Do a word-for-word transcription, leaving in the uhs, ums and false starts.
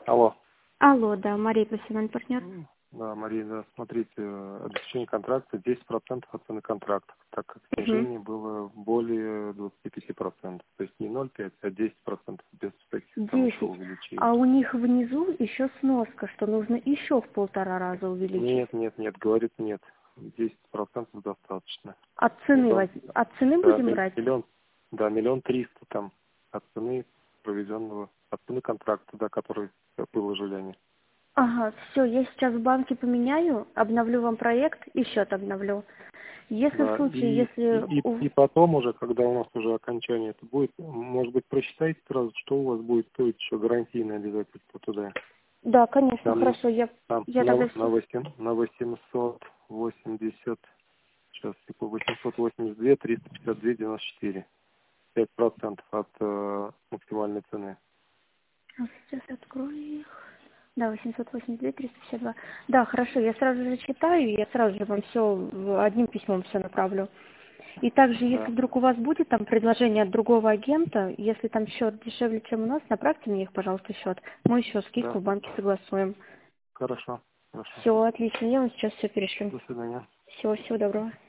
Алло. Алло, да, Мария, профессиональный партнер. Да, Мария, да, смотрите, э, обеспечение контракта десять процентов от цены контракта, так как Мгм. снижение было более двадцати пяти процентов. То есть не ноль целых пять десятых, а десять процентов без всяких там еще десять. увеличений. А у них внизу еще сноска, что нужно еще в полтора раза увеличить. Нет, нет, нет, говорит нет. десять процентов достаточно. От цены Миллион, воз- от цены да, будем ми- брать? миллион, да, миллион триста там от цены проведенного, от цены контракта, да, который выложили они. Ага, все, я сейчас в банке поменяю, обновлю вам проект и счет обновлю. Если в Да, случае, и, и, если... и, у- и потом уже, когда у нас уже окончание это будет, может быть, просчитайте сразу, что у вас будет стоить еще гарантийное обязательство туда. Да, конечно, Там, хорошо, я, там я тогда на, на, все... восемь, на восемьсот восемьдесят, сейчас, типа восемьсот восемьдесят два, триста пятьдесят два, девяносто четыре. пять процентов от э, максимальной цены. Сейчас открою их. Да, восемьсот восемьдесят два, триста пятьдесят два. Да, хорошо, я сразу же читаю, я сразу же вам все одним письмом все направлю. И также, если Да, вдруг у вас будет там предложение от другого агента, если там счет дешевле, чем у нас, направьте мне их, пожалуйста, счет. Мы еще скидку да, в банке согласуем. хорошо, хорошо. Все, отлично, я вам сейчас все перешлю. До свидания. Всего, всего доброго.